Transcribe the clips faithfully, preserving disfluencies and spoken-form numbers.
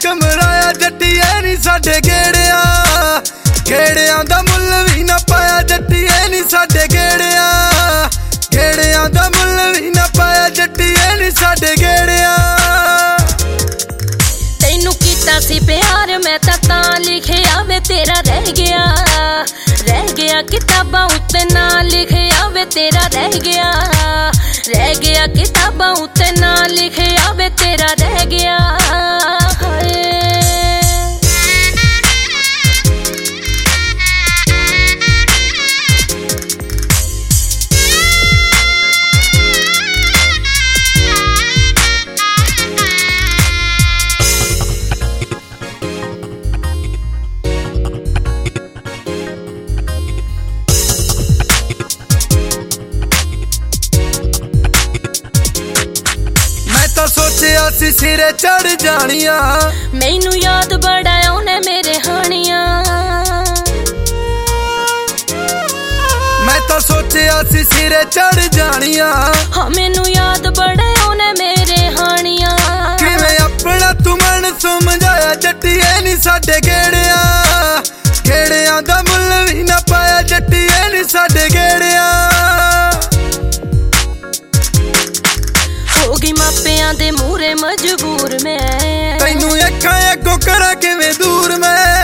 कमराया जट्टिए नी साडे गेड़िया गेड़िया दा मुल भी ना पाया जट्टिए नी साडे गेड़िया गेड़िया दा मुल भी ना पाया जट्टिए नी साडे गेड़िया। तैनू कीता सी प्यार मैं तां तां लिखिया वे तेरा रह गया रह गया किताबां उत्ते ना लिखिया वे तेरा रह गया रह गया किताबां उत्ते ना लिखिया वे तेरा रह गया। सोचिया सी सिरे चढ़ जानिया मैनू याद बड़ा आउने मेरे हानिया मैं तो सोचिया सी सिरे चढ़ जानिया हाँ मैनू याद बड़ा आउने मेरे हानिया किवें अपना तू मन समझाया जट्टिए नी साडे गेड़िया गेड़िया दा मुल भी ना पाया जट्टिए नी साडे गेड़िया। होगी मापियां दे मूरे मजबूर मैं तैनू अखां अगों करा किवें दूर मैं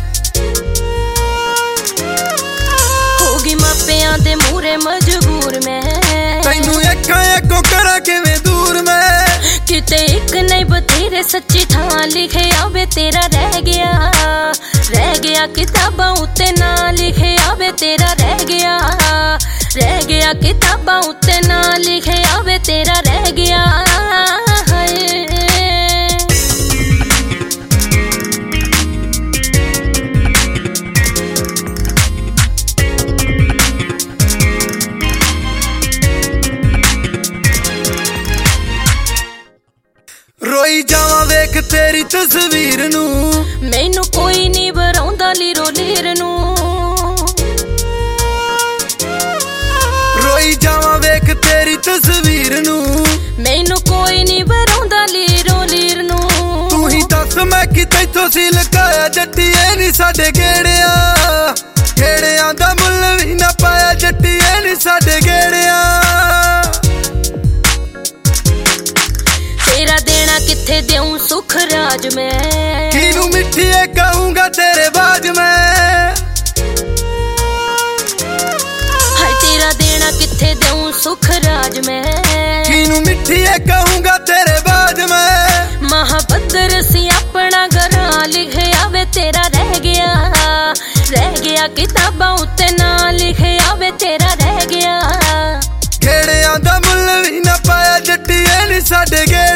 होगी मापियां दे मूरे मजबूर मैं तैनू अखां अगों करा किवें दूर मैं किते एक नहीं बथेरे सच्ची थां लिखिया वे तेरा रह गया रह गया किताबां उत्ते ना लिखिया वे तेरा रह गया रह गया किताबां उत्ते ना लिखिया वे तेरा रह गया। रोई जावां वेख तेरी तस्वीर नू मैनू कोई नहीं बराउंदा लीरो लीर नू रोई जावां वेख तेरी तस्वीर नू मैनू कोई नहीं बराउंदा लीरो लीर नू तू ही दस मैं कि तैथों सी लकाया जट्टिए नी साडे गेड़िया गेड़िया दा मुल भी ना पाया जट्टिए नी साडे गेड़िया। तेरा देना किथे देऊं सुख राज में किनू मिठिए कहूंगा तेरे बाज में हाय तेरा देना किथे देऊं सुख राज में किनू मिठिए कहूंगा तेरे बाज में महाबदर सी अपना घरा लिखिया वे तेरा रह गया रह गया किताबां उत्ते ना लिखिया वे तेरा रह गया गेड़िया दा मुल भी ना पाया जट्टिए नी साडे